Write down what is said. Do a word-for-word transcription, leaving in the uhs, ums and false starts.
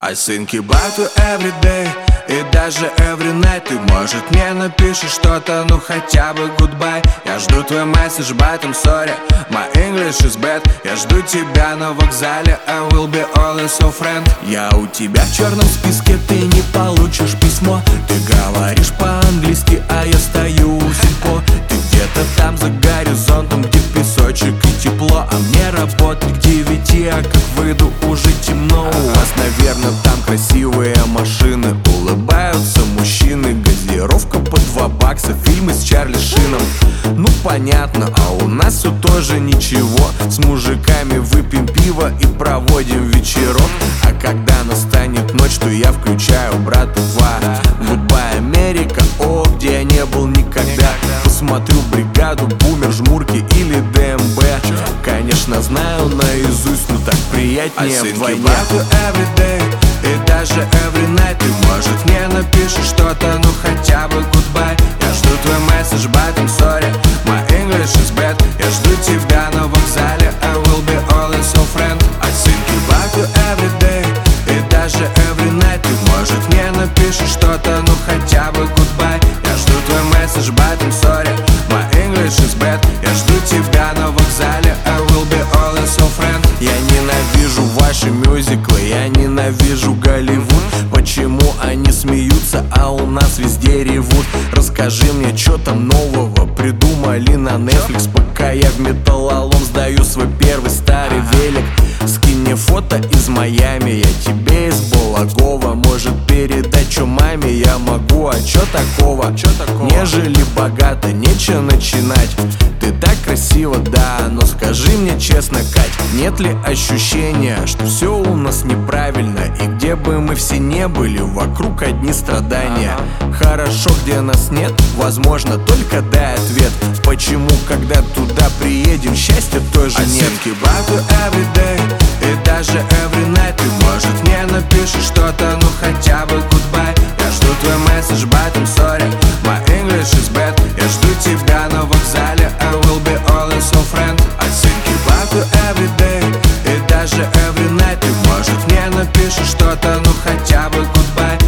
I think about you every day и даже every night. Ты, может, мне напишешь что-то, ну хотя бы goodbye. Я жду твой месседж, but I'm sorry, my English is bad. Я жду тебя на вокзале, I will be always your friend. Я у тебя в черном списке, ты не получишь письмо. Ты говоришь по-английски, а я стою у сельпо. Ты где-то там за горизонтом, где песочек и тепло. А мне работать к девяти, а как выйду, уже темно. У вас, наверное, там красивые машины, улыбаются мужчины, газировка по два бакса, фильмы с Чарли Шином. Ну понятно, а у нас все тоже ничего. С мужиками выпьем пиво и проводим вечерок. А когда настанет ночь, то я включаю брата два. Goodbye, Америка, о, где я не был никогда. Посмотрю бригаду, бумер, жмурки или ДМБ. Конечно, знаю наизусть, но так приятнее вдвойне. И даже every night. Ты, может, мне напишешь что-то, ну хотя бы goodbye. Я жду твой месседж, but I'm sorry, my English is bad. Я жду тебя на вокзале, I will be always your friend. I think about you every day и даже every night. Ты, может, мне напишешь что-то, ну хотя бы goodbye. Я жду твой месседж, but I'm sorry, my English is bad. Я жду тебя на вокзале, I will be always your friend. Я ненавижу ваши мюзиклы, я ненавижу Голливуд. Почему они смеются, а у нас везде ревут? Расскажи мне, что там нового придумали на Netflix. Пока я в металлолом сдаю свой первый старый велик. Скинь мне фото из Майами, я тебе из Балагова. Может передать, что маме я могу, а чё такого? Чё такого? Не жили богато, нечего начинать. Ты так красиво, да, но скажи мне честно, Кать, нет ли ощущения, что все у нас неправильно? И где бы мы все не были, вокруг одни страдания. Хорошо, где нас нет, возможно, только дай ответ. Почему, когда туда приедем, счастья тоже нет? Every day и даже every night. Ты, может, мне напишешь что-то, ну хотя бы goodbye. Я жду твой месседж, but I'm sorry, my English is bad. Я жду тебя на вокзале, I will be always your friend. I think about you every day и даже every night. Ты, может, мне напишешь что-то, ну хотя бы goodbye.